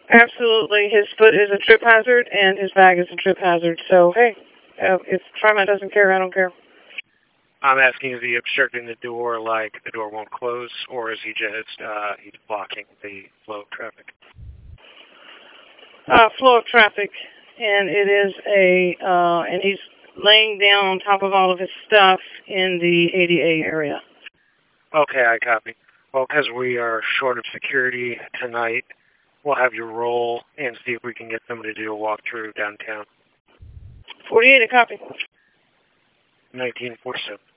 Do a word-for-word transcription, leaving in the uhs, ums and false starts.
Absolutely. His foot is a trip hazard, and his bag is a trip hazard. So, hey, uh, if TriMet doesn't care, I don't care. I'm asking, is he obstructing the door like the door won't close, or is he just uh, he's blocking the flow of traffic? Uh, flow of traffic, and it is a, uh, and he's laying down on top of all of his stuff in the A D A area. Okay, I copy. Well, because we are short of security tonight, we'll have you roll and see if we can get somebody to do a walkthrough downtown. forty-eight, a copy. nineteen forty-seven.